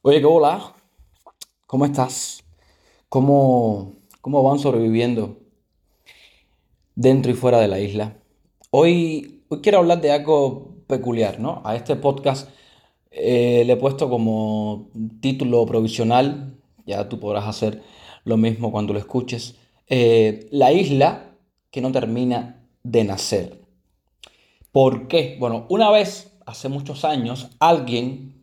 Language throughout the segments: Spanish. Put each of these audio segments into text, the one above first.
Oye, ¿qué hola? ¿Cómo estás? ¿Cómo van sobreviviendo dentro y fuera de la isla? Hoy quiero hablar de algo peculiar, ¿no? A este podcast le he puesto como título provisional, ya tú podrás hacer lo mismo cuando lo escuches, La isla que no termina de nacer. ¿Por qué? Bueno, una vez, hace muchos años, alguien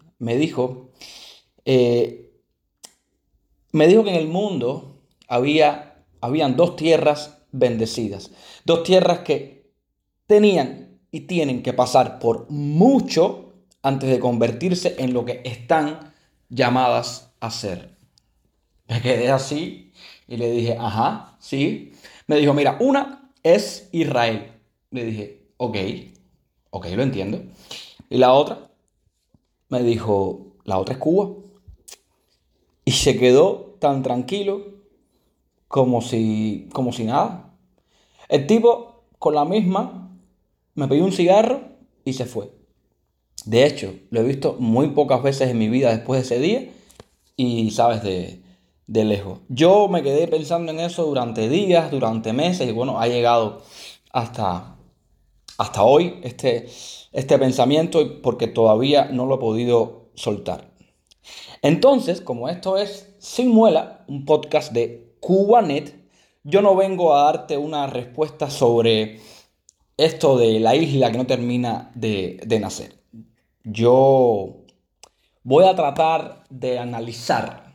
eh, me dijo que en el mundo habían dos tierras bendecidas, dos tierras que tenían y tienen que pasar por mucho antes de convertirse en lo que están llamadas a ser. Me quedé así y le dije, ajá, sí. Me dijo, mira, una es Israel. Le dije, ok, lo entiendo. Y la otra me dijo, la otra es Cuba. Y se quedó tan tranquilo como si nada. El tipo, con la misma, me pidió un cigarro y se fue. De hecho, lo he visto muy pocas veces en mi vida después de ese día y, sabes, de lejos. Yo me quedé pensando en eso durante días, durante meses y bueno, ha llegado hasta, hasta hoy este pensamiento porque todavía no lo he podido soltar. Entonces, como esto es Sin Muela, un podcast de Cubanet, yo no vengo a darte una respuesta sobre esto de la isla que no termina de nacer. Yo voy a tratar de analizar,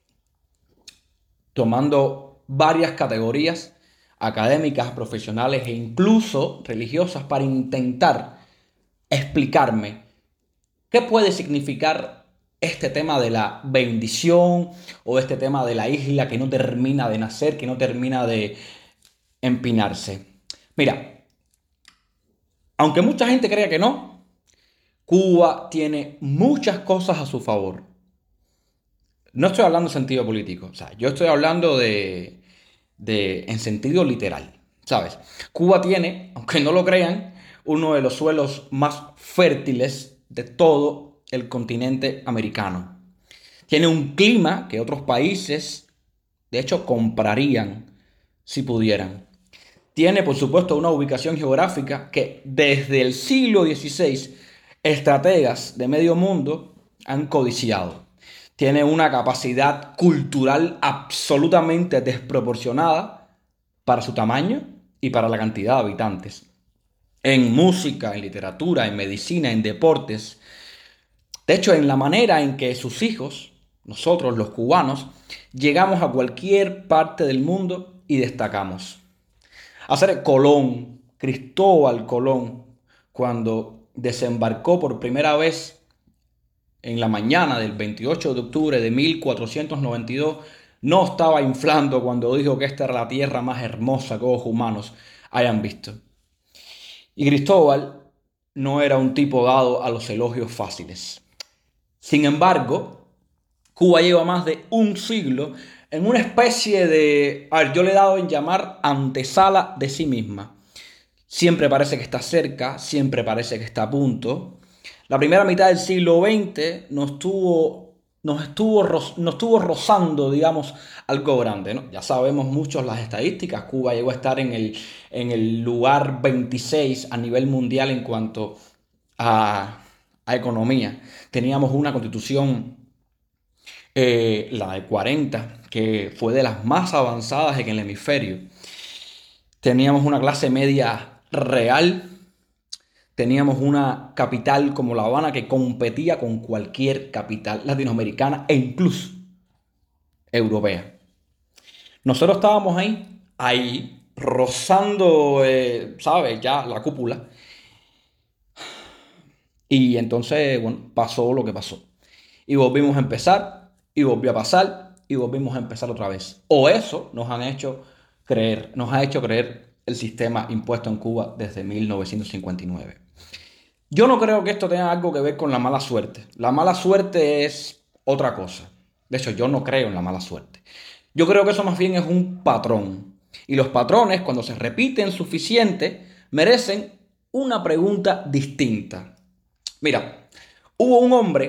tomando varias categorías académicas, profesionales e incluso religiosas para intentar explicarme qué puede significar este tema de la bendición o este tema de la isla que no termina de nacer, que no termina de empinarse? Mira, aunque mucha gente crea que no, Cuba tiene muchas cosas a su favor. No estoy hablando en sentido político, o sea, yo estoy hablando en sentido literal, ¿sabes? Cuba tiene, aunque no lo crean, uno de los suelos más fértiles de todo el continente americano. Tiene un clima que otros países, de hecho, comprarían si pudieran. Tiene, por supuesto, una ubicación geográfica que desde el siglo XVI estrategas de medio mundo han codiciado. Tiene una capacidad cultural absolutamente desproporcionada para su tamaño y para la cantidad de habitantes. En música, en literatura, en medicina, en deportes. De hecho, en la manera en que sus hijos, nosotros los cubanos, llegamos a cualquier parte del mundo y destacamos. Hacer Colón, Cristóbal Colón, cuando desembarcó por primera vez en la mañana del 28 de octubre de 1492, no estaba inflando cuando dijo que esta era la tierra más hermosa que ojos humanos hayan visto. Y Cristóbal no era un tipo dado a los elogios fáciles. Sin embargo, Cuba lleva más de un siglo en una especie de, a ver, yo le he dado en llamar antesala de sí misma. Siempre parece que está cerca, siempre parece que está a punto. La primera mitad del siglo XX nos estuvo rozando, digamos, algo grande, ¿no? Ya sabemos muchos las estadísticas. Cuba llegó a estar en el lugar 26 a nivel mundial en cuanto a economía. Teníamos una constitución, la de 40, que fue de las más avanzadas en el hemisferio. Teníamos una clase media real. Teníamos una capital como La Habana que competía con cualquier capital latinoamericana e incluso europea. Nosotros estábamos ahí, rozando, ¿sabes? Ya la cúpula. Y entonces, bueno, pasó lo que pasó. Y volvimos a empezar, y volvió a pasar, y volvimos a empezar otra vez. O eso nos ha hecho creer el sistema impuesto en Cuba desde 1959. Yo no creo que esto tenga algo que ver con la mala suerte. La mala suerte es otra cosa. De hecho, yo no creo en la mala suerte. Yo creo que eso más bien es un patrón. Y los patrones, cuando se repiten suficiente, merecen una pregunta distinta. Mira, hubo un hombre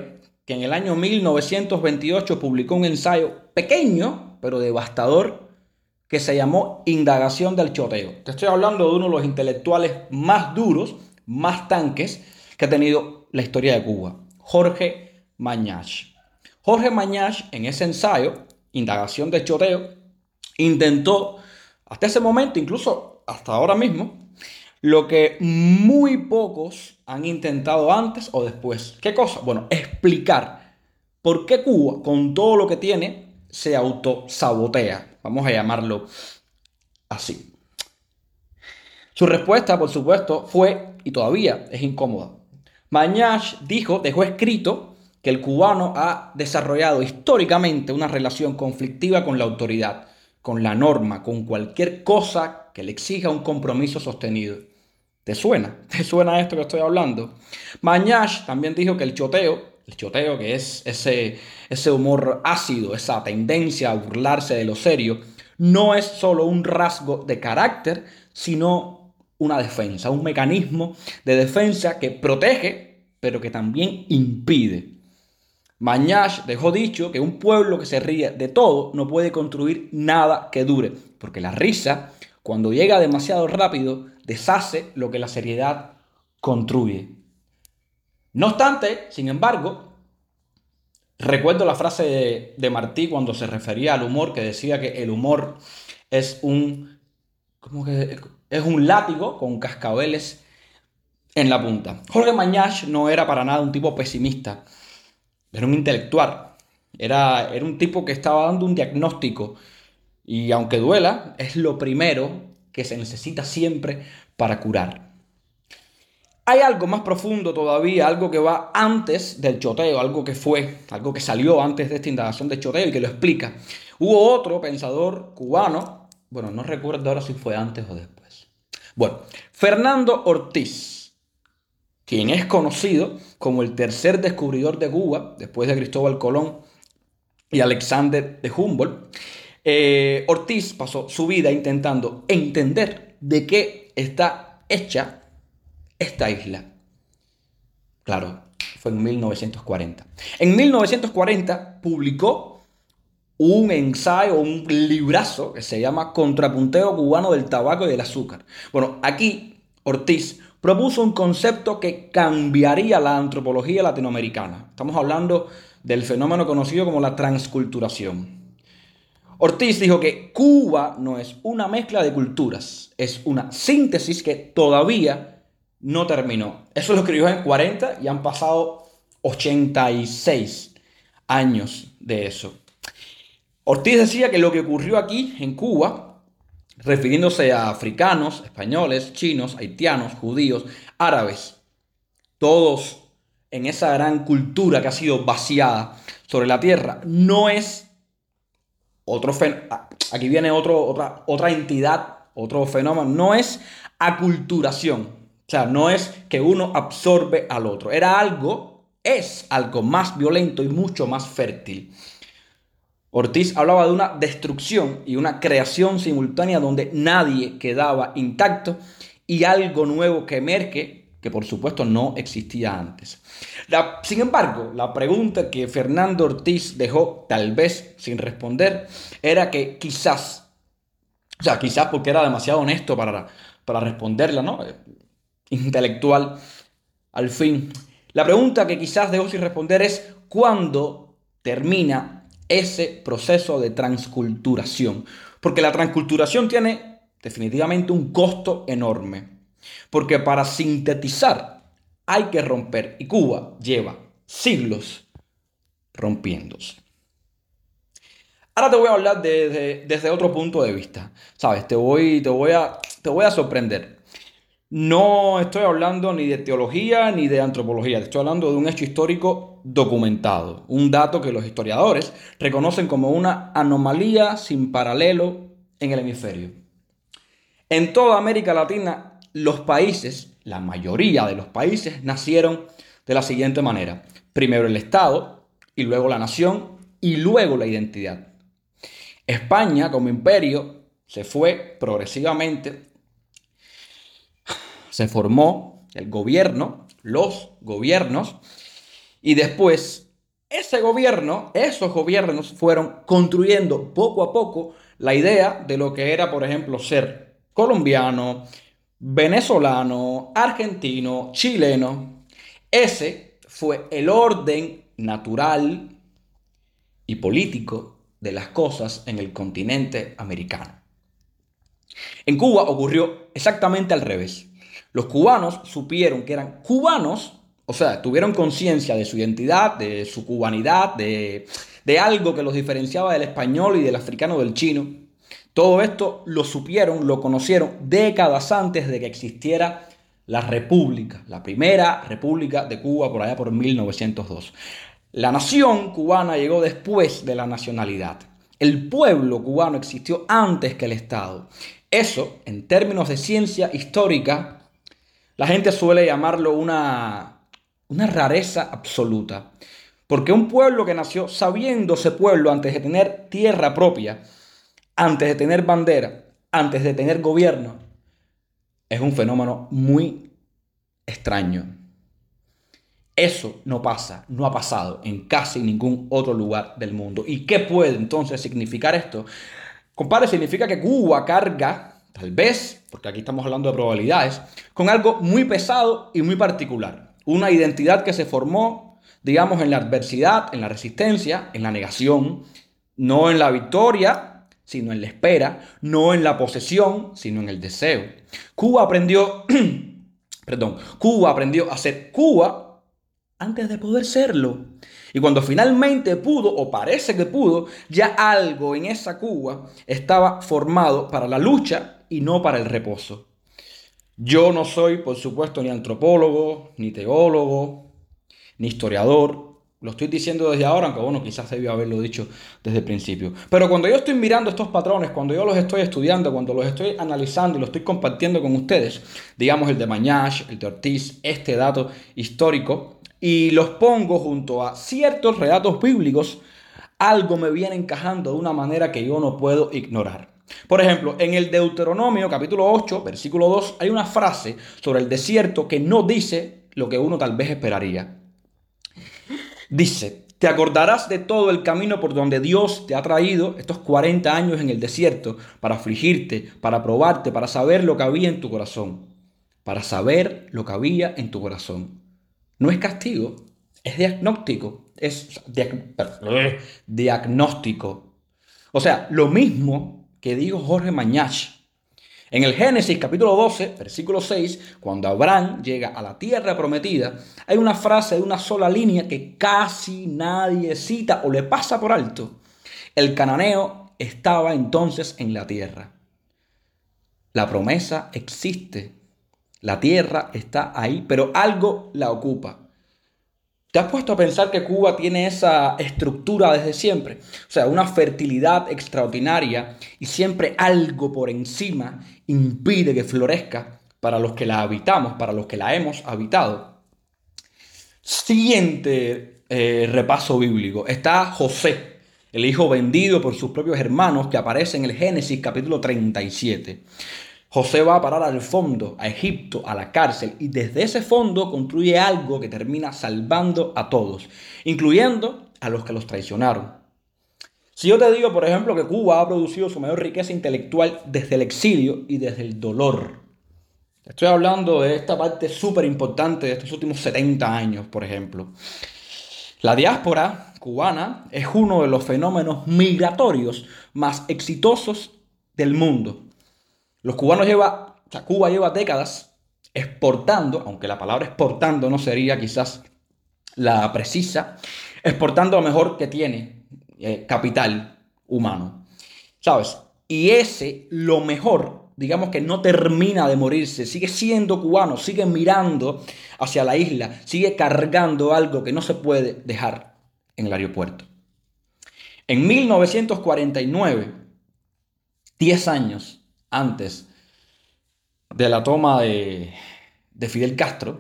que en el año 1928 publicó un ensayo pequeño, pero devastador, que se llamó Indagación del Choteo. Te estoy hablando de uno de los intelectuales más duros, más tanques que ha tenido la historia de Cuba, Jorge Mañach. Jorge Mañach, en ese ensayo, Indagación del Choteo, intentó, hasta ese momento, incluso hasta ahora mismo, lo que muy pocos han intentado antes o después. ¿Qué cosa? Bueno, explicar por qué Cuba, con todo lo que tiene, se autosabotea. Vamos a llamarlo así. Su respuesta, por supuesto, fue, y todavía es incómoda. Mañach dejó escrito que el cubano ha desarrollado históricamente una relación conflictiva con la autoridad, con la norma, con cualquier cosa que le exija un compromiso sostenido. ¿Te suena? ¿Te suena esto que estoy hablando? Mañach también dijo que el choteo que es ese humor ácido, esa tendencia a burlarse de lo serio, no es solo un rasgo de carácter, sino una defensa, un mecanismo de defensa que protege, pero que también impide. Mañach dejó dicho que un pueblo que se ríe de todo no puede construir nada que dure, porque la risa, cuando llega demasiado rápido, deshace lo que la seriedad construye. No obstante, sin embargo, recuerdo la frase de Martí cuando se refería al humor, que decía que el humor es es un látigo con cascabeles en la punta. Jorge Mañach no era para nada un tipo pesimista, era un intelectual, era un tipo que estaba dando un diagnóstico y aunque duela, es lo primero que se necesita siempre para curar. Hay algo más profundo todavía, algo que va antes del choteo, algo que salió antes de esta indagación de choteo y que lo explica. Hubo otro pensador cubano, bueno, no recuerdo ahora si fue antes o después. Bueno, Fernando Ortiz, quien es conocido como el tercer descubridor de Cuba, después de Cristóbal Colón y Alexander de Humboldt. Ortiz pasó su vida intentando entender de qué está hecha esta isla. Claro, fue en 1940. En 1940 publicó un ensayo, un librazo que se llama Contrapunteo cubano del tabaco y del azúcar. Bueno, aquí Ortiz propuso un concepto que cambiaría la antropología latinoamericana. Estamos hablando del fenómeno conocido como la transculturación. Ortiz dijo que Cuba no es una mezcla de culturas, es una síntesis que todavía no terminó. Eso lo escribió en 40 y han pasado 86 años de eso. Ortiz decía que lo que ocurrió aquí en Cuba, refiriéndose a africanos, españoles, chinos, haitianos, judíos, árabes, todos en esa gran cultura que ha sido vaciada sobre la tierra, no es aquí viene otra entidad, otro fenómeno, no es aculturación, o sea, no es que uno absorbe al otro, es algo más violento y mucho más fértil. Ortiz hablaba de una destrucción y una creación simultánea donde nadie quedaba intacto y algo nuevo que emerge que por supuesto no existía antes. Sin embargo, la pregunta que Fernando Ortiz dejó tal vez sin responder era que quizás porque era demasiado honesto para responderla, ¿no? Intelectual, al fin. La pregunta que quizás dejó sin responder es ¿cuándo termina ese proceso de transculturación? Porque la transculturación tiene definitivamente un costo enorme. Porque para sintetizar hay que romper. Y Cuba lleva siglos rompiéndose. Ahora te voy a hablar desde otro punto de vista. ¿Sabes? Te voy a sorprender. No estoy hablando ni de teología ni de antropología. Te estoy hablando de un hecho histórico documentado. Un dato que los historiadores reconocen como una anomalía sin paralelo en el hemisferio. En toda América Latina, la mayoría de los países, nacieron de la siguiente manera. Primero el Estado, y luego la nación, y luego la identidad. España, como imperio, se fue progresivamente, se formó el gobierno, los gobiernos, y después ese gobierno, esos gobiernos fueron construyendo poco a poco la idea de lo que era, por ejemplo, ser colombiano, venezolano, argentino, chileno. Ese fue el orden natural y político de las cosas en el continente americano. En Cuba ocurrió exactamente al revés. Los cubanos supieron que eran cubanos, o sea, tuvieron conciencia de su identidad, de su cubanidad, de algo que los diferenciaba del español y del africano del chino. Todo esto lo supieron, lo conocieron décadas antes de que existiera la República, la primera República de Cuba por allá por 1902. La nación cubana llegó después de la nacionalidad. El pueblo cubano existió antes que el Estado. Eso, en términos de ciencia histórica, la gente suele llamarlo una rareza absoluta. Porque un pueblo que nació sabiéndose pueblo antes de tener tierra propia, antes de tener bandera, antes de tener gobierno, es un fenómeno muy extraño. Eso no pasa, no ha pasado en casi ningún otro lugar del mundo. ¿Y qué puede entonces significar esto? Compadre, significa que Cuba carga, tal vez, porque aquí estamos hablando de probabilidades, con algo muy pesado y muy particular. Una identidad que se formó, digamos, en la adversidad, en la resistencia, en la negación, no en la victoria, sino en la espera, no en la posesión, sino en el deseo. Cuba aprendió, Cuba aprendió a ser Cuba antes de poder serlo. Y cuando finalmente pudo, o parece que pudo, ya algo en esa Cuba estaba formado para la lucha y no para el reposo. Yo no soy, por supuesto, ni antropólogo, ni teólogo, ni historiador. Lo estoy diciendo desde ahora, aunque bueno, quizás debió haberlo dicho desde el principio. Pero cuando yo estoy mirando estos patrones, cuando yo los estoy estudiando, cuando los estoy analizando y los estoy compartiendo con ustedes, digamos el de Mañash, el de Ortiz, este dato histórico, y los pongo junto a ciertos relatos bíblicos, algo me viene encajando de una manera que yo no puedo ignorar. Por ejemplo, en el Deuteronomio capítulo 8, versículo 2, hay una frase sobre el desierto que no dice lo que uno tal vez esperaría. Dice, te acordarás de todo el camino por donde Dios te ha traído estos 40 años en el desierto para afligirte, para probarte, para saber lo que había en tu corazón. Para saber lo que había en tu corazón. No es castigo, es diagnóstico. Diagnóstico. O sea, lo mismo que dijo Jorge Mañach. En el Génesis capítulo 12, versículo 6, cuando Abraham llega a la tierra prometida, hay una frase de una sola línea que casi nadie cita o le pasa por alto. El cananeo estaba entonces en la tierra. La promesa existe. La tierra está ahí, pero algo la ocupa. ¿Te has puesto a pensar que Cuba tiene esa estructura desde siempre? O sea, una fertilidad extraordinaria y siempre algo por encima impide que florezca para los que la habitamos, para los que la hemos habitado. Siguiente repaso bíblico. Está José, el hijo vendido por sus propios hermanos que aparece en el Génesis capítulo 37. José va a parar al fondo, a Egipto, a la cárcel, y desde ese fondo construye algo que termina salvando a todos, incluyendo a los que los traicionaron. Si yo te digo, por ejemplo, que Cuba ha producido su mayor riqueza intelectual desde el exilio y desde el dolor. Estoy hablando de esta parte súper importante de estos últimos 70 años, por ejemplo. La diáspora cubana es uno de los fenómenos migratorios más exitosos del mundo. Cuba lleva décadas exportando, aunque la palabra exportando no sería quizás la precisa, exportando lo mejor que tiene, capital humano, ¿sabes? Y ese, lo mejor, digamos que no termina de morirse, sigue siendo cubano, sigue mirando hacia la isla, sigue cargando algo que no se puede dejar en el aeropuerto. En 1949, 10 años antes de la toma de Fidel Castro,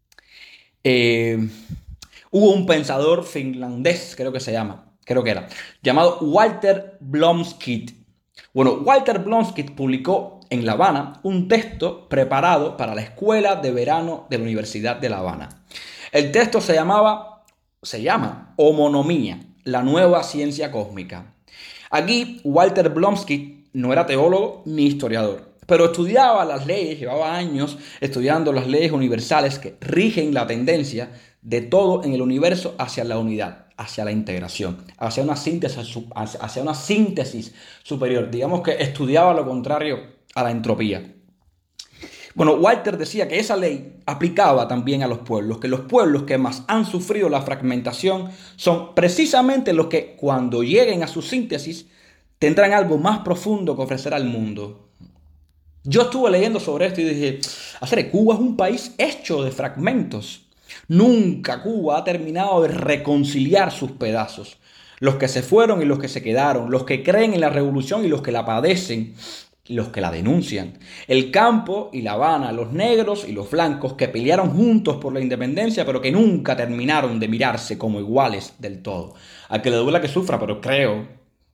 hubo un pensador finlandés, creo que era, llamado Walter Blomskit. Bueno, Walter Blomskit publicó en La Habana un texto preparado para la escuela de verano de la Universidad de La Habana. El texto se llama llama homonimia, la nueva ciencia cósmica. Aquí Walter Blomsky no era teólogo ni historiador, pero estudiaba las leyes, llevaba años estudiando las leyes universales que rigen la tendencia de todo en el universo hacia la unidad, hacia la integración, hacia una síntesis superior. Digamos que estudiaba lo contrario a la entropía. Bueno, Walter decía que esa ley aplicaba también a los pueblos, que los pueblos que más han sufrido la fragmentación son precisamente los que cuando lleguen a su síntesis tendrán algo más profundo que ofrecer al mundo. Yo estuve leyendo sobre esto y dije, Cuba es un país hecho de fragmentos. Nunca Cuba ha terminado de reconciliar sus pedazos. Los que se fueron y los que se quedaron, los que creen en la revolución y los que la padecen, los que la denuncian. El campo y La Habana, los negros y los blancos que pelearon juntos por la independencia, pero que nunca terminaron de mirarse como iguales del todo. Al que le duela que sufra, pero creo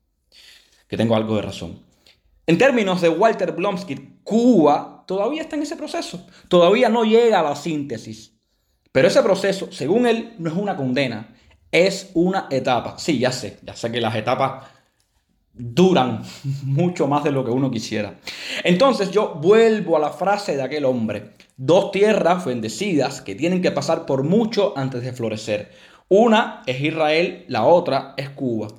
que tengo algo de razón. En términos de Walter Blomsky, Cuba todavía está en ese proceso. Todavía no llega a la síntesis. Pero ese proceso, según él, no es una condena, es una etapa. Sí, ya sé que las etapas duran mucho más de lo que uno quisiera. Entonces yo vuelvo a la frase de aquel hombre: dos tierras bendecidas que tienen que pasar por mucho antes de florecer. Una es Israel, la otra es Cuba.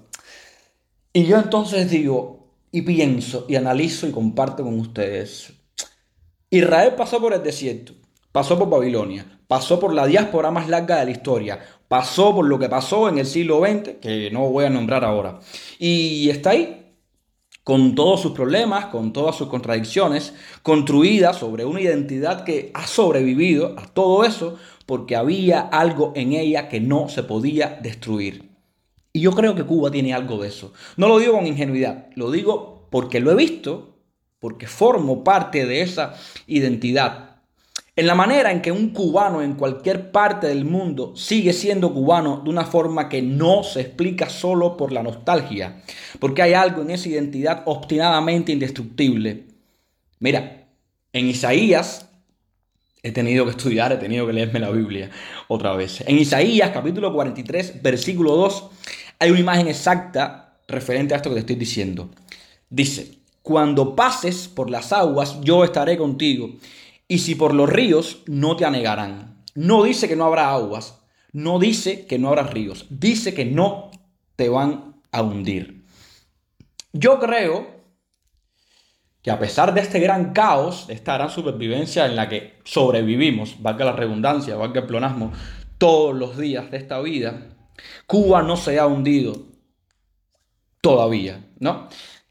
Y yo entonces digo, y pienso, y analizo y comparto con ustedes. Israel pasó por el desierto, pasó por Babilonia, pasó por la diáspora más larga de la historia, pasó por lo que pasó en el siglo XX, que no voy a nombrar ahora. Y está ahí, con todos sus problemas, con todas sus contradicciones, construida sobre una identidad que ha sobrevivido a todo eso porque había algo en ella que no se podía destruir. Y yo creo que Cuba tiene algo de eso. No lo digo con ingenuidad, lo digo porque lo he visto, porque formo parte de esa identidad. En la manera en que un cubano en cualquier parte del mundo sigue siendo cubano de una forma que no se explica solo por la nostalgia, porque hay algo en esa identidad obstinadamente indestructible. Mira, en Isaías he tenido que leerme la Biblia otra vez. En Isaías capítulo 43, versículo 2, hay una imagen exacta referente a esto que te estoy diciendo. Dice: cuando pases por las aguas, yo estaré contigo. Y si por los ríos, no te anegarán. No dice que no habrá aguas. No dice que no habrá ríos. Dice que no te van a hundir. Yo creo que a pesar de este gran caos, de esta gran supervivencia en la que sobrevivimos, valga la redundancia, valga el pleonasmo, todos los días de esta vida, Cuba no se ha hundido todavía, ¿no?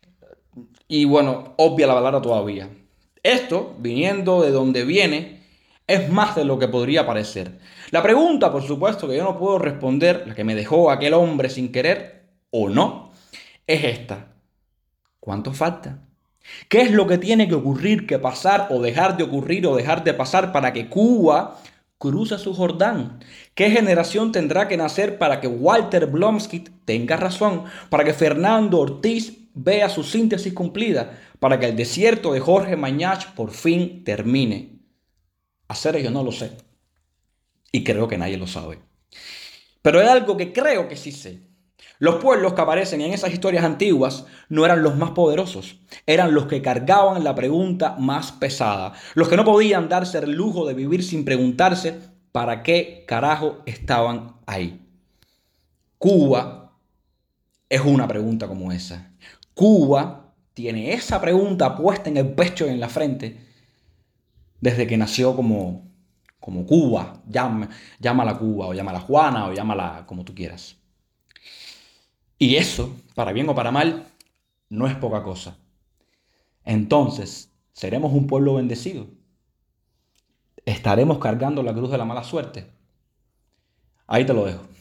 Y bueno, obvia la palabra todavía. Esto, viniendo de donde viene, es más de lo que podría parecer. La pregunta, por supuesto, que yo no puedo responder, la que me dejó aquel hombre sin querer o no, es esta: ¿cuánto falta? ¿Qué es lo que tiene que ocurrir, que pasar o dejar de ocurrir o dejar de pasar para que Cuba cruce su Jordán? ¿Qué generación tendrá que nacer para que Walter Blomsky tenga razón? Para que Fernando Ortiz vea su síntesis cumplida, para que el desierto de Jorge Mañach por fin termine. Yo no lo sé. Y creo que nadie lo sabe. Pero hay algo que creo que sí sé. Los pueblos que aparecen en esas historias antiguas no eran los más poderosos, eran los que cargaban la pregunta más pesada, los que no podían darse el lujo de vivir sin preguntarse para qué carajo estaban ahí. Cuba es una pregunta como esa. Cuba tiene esa pregunta puesta en el pecho y en la frente desde que nació como Cuba. Llámala Cuba, o llámala Juana, o llámala como tú quieras. Y eso, para bien o para mal, no es poca cosa. Entonces, ¿seremos un pueblo bendecido? ¿Estaremos cargando la cruz de la mala suerte? Ahí te lo dejo.